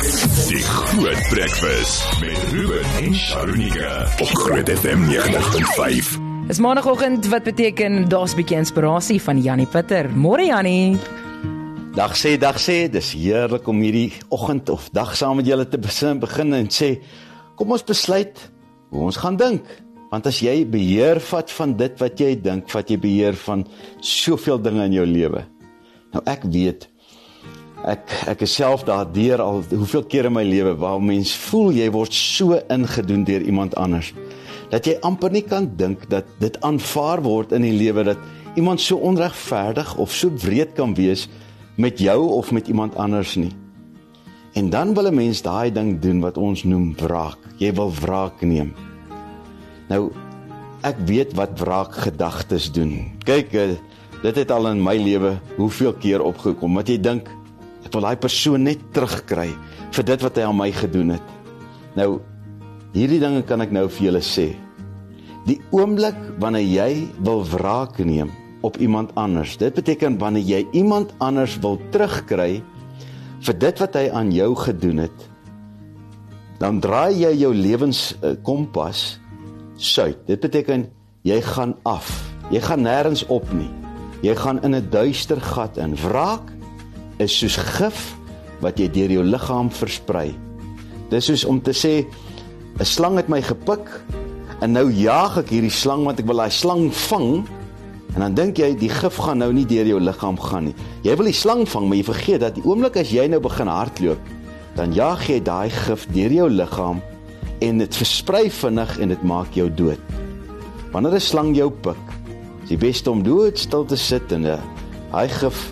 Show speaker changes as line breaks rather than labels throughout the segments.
Die Groot Breakfast met Ruben en Sharonika op Groot FM 90.5.
Is maandagoggend wat beteken daar's 'n bietjie inspirasie van Jannie Pitter. Môre Jannie.
Dag sê, dis heerlik om hierdie oggend of dag saam met julle te begin en sê, kom ons besluit hoe ons gaan dink. Want as jy beheer vat van dit wat jy dink, vat jy beheer van soveel dinge in jou lewe. Nou ek weet, ek is self daardeur al hoeveel keer in my lewe, waar mens voel jy word so ingedoen deur iemand anders, dat jy amper nie kan dink dat dit aanvaar word in die lewe, dat iemand so onregverdig of so wreed kan wees met jou of met iemand anders nie. En dan wil 'n mens daai ding doen wat ons noem wraak. Jy wil wraak neem. Nou, ek weet wat wraakgedagtes doen. Kyk, dit het al in my lewe hoeveel keer opgekom, wat jy dink, ek wil daai persoon net terugkry vir dit wat hy aan my gedoen het. Nou, hierdie dinge kan ek nou vir julle sê. Die oomblik wanneer jy wil wraak neem op iemand anders, dit beteken wanneer jy iemand anders wil terugkry vir dit wat hy aan jou gedoen het, dan draai jy jou lewenskompas suid. Dit beteken, jy gaan af. Jy gaan nêrens op nie. Jy gaan in 'n duister gat in. Wraak is soos gif wat jy deur jou liggaam versprei. Dis soos om te sê, 'n slang het my gepik, en nou jaag ek hierdie slang, want ek wil daai slang vang, en dan dink jy, die gif gaan nou nie deur jou liggaam gaan nie. Jy wil die slang vang, maar jy vergeet dat die oomblik as jy nou begin hardloop, dan jaag jy daai gif deur jou liggaam, en dit versprei vinnig en dit maak jou dood. Wanneer 'n slang jou pik, is die beste om doodstil te sit en daai gif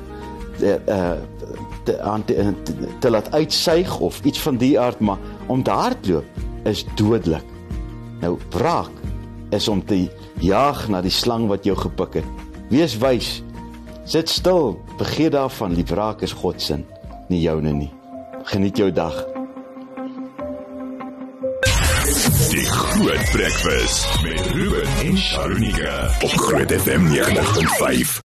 te laat uitsuig of iets van die aard, maar om te hardloop is dodelik. Nou, wraak is om te jaag na die slang wat jou gepik het. Wees wys, sit stil, vergeet daarvan, die wraak is God se, nie joune nie. Geniet jou dag.
Die Groot Breakfast met Ruben en Sharonika op Groot FM 90.5.